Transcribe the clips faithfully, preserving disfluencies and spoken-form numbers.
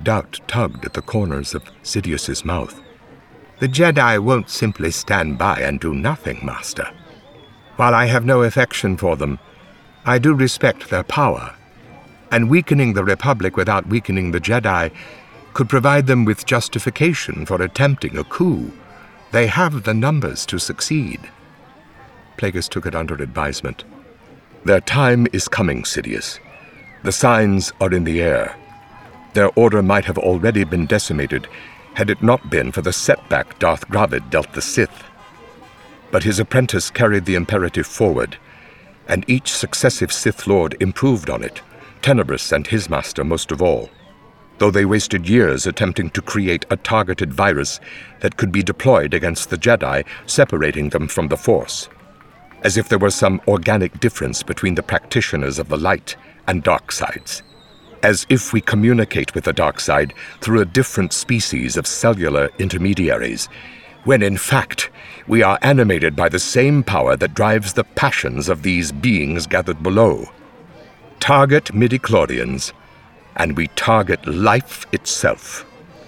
Doubt tugged at the corners of Sidious's mouth. "The Jedi won't simply stand by and do nothing, Master. While I have no affection for them, I do respect their power, and weakening the Republic without weakening the Jedi could provide them with justification for attempting a coup. They have the numbers to succeed." Plagueis took it under advisement. "Their time is coming, Sidious. The signs are in the air. Their order might have already been decimated had it not been for the setback Darth Gravid dealt the Sith. But his apprentice carried the imperative forward, and each successive Sith Lord improved on it, Tenebrous and his master most of all, though they wasted years attempting to create a targeted virus that could be deployed against the Jedi, separating them from the Force, as if there were some organic difference between the practitioners of the light and dark sides, as if we communicate with the dark side through a different species of cellular intermediaries, when in fact we are animated by the same power that drives the passions of these beings gathered below. Target midichlorians, and we target life itself."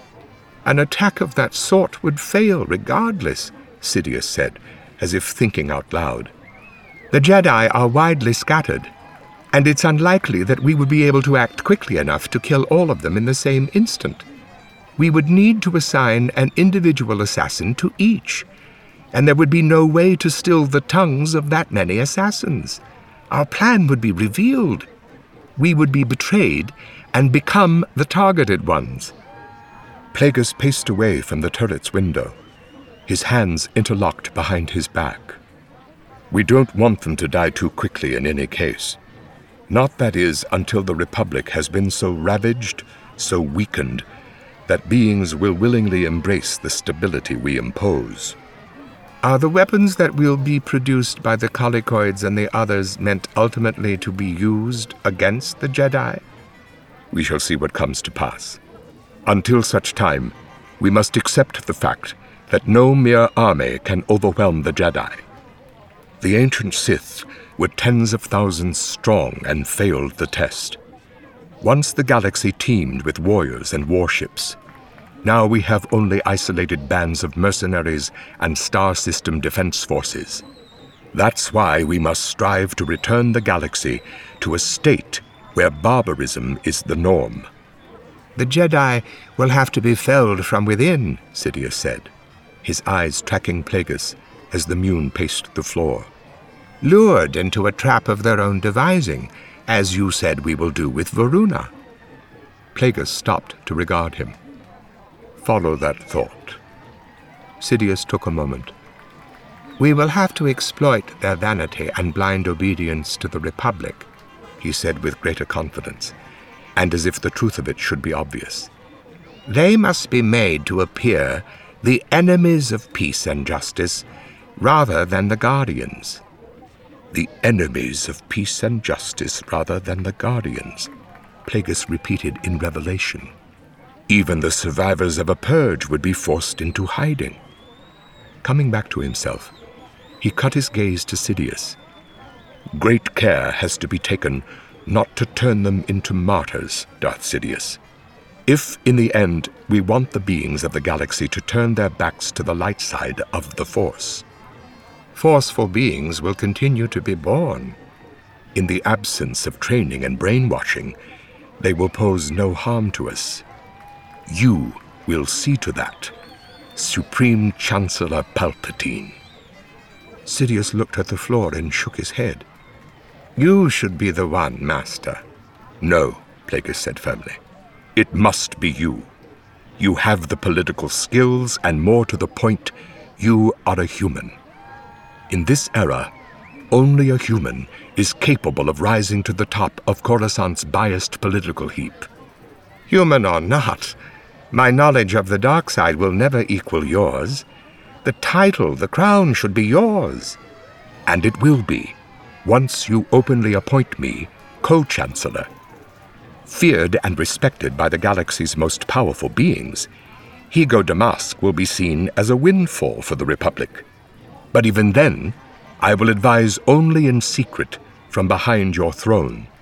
"An attack of that sort would fail regardless," Sidious said, as if thinking out loud. "The Jedi are widely scattered, and it's unlikely that we would be able to act quickly enough to kill all of them in the same instant. We would need to assign an individual assassin to each, and there would be no way to still the tongues of that many assassins. Our plan would be revealed. We would be betrayed and become the targeted ones." Plagueis paced away from the turret's window, his hands interlocked behind his back. "We don't want them to die too quickly in any case. Not, that is, until the Republic has been so ravaged, so weakened, that beings will willingly embrace the stability we impose." "Are the weapons that will be produced by the Colicoids and the others meant ultimately to be used against the Jedi?" "We shall see what comes to pass. Until such time, we must accept the fact that no mere army can overwhelm the Jedi. The ancient Sith were tens of thousands strong and failed the test. Once the galaxy teemed with warriors and warships. Now we have only isolated bands of mercenaries and star system defense forces. That's why we must strive to return the galaxy to a state where barbarism is the norm." "The Jedi will have to be felled from within," Sidious said, his eyes tracking Plagueis as the Mune paced the floor. "Lured into a trap of their own devising, as you said we will do with Varuna." Plagueis stopped to regard him. "Follow that thought." Sidious took a moment. "We will have to exploit their vanity and blind obedience to the Republic," he said with greater confidence, and as if the truth of it should be obvious. "They must be made to appear the enemies of peace and justice rather than the guardians." "The enemies of peace and justice rather than the guardians," Plagueis repeated in revelation. "Even the survivors of a purge would be forced into hiding." Coming back to himself, he cut his gaze to Sidious. "Great care has to be taken not to turn them into martyrs, Darth Sidious. If, in the end, we want the beings of the galaxy to turn their backs to the light side of the Force, forceful beings will continue to be born. In the absence of training and brainwashing, they will pose no harm to us. You will see to that, Supreme Chancellor Palpatine." Sidious looked at the floor and shook his head. "You should be the one, Master." "No," Plagueis said firmly. "It must be you. You have the political skills, and more to the point, you are a human. In this era, only a human is capable of rising to the top of Coruscant's biased political heap." "Human or not, my knowledge of the dark side will never equal yours. The title, the crown should be yours." "And it will be, once you openly appoint me co-chancellor. Feared and respected by the galaxy's most powerful beings, Hego Damask will be seen as a windfall for the Republic. But even then, I will advise only in secret from behind your throne.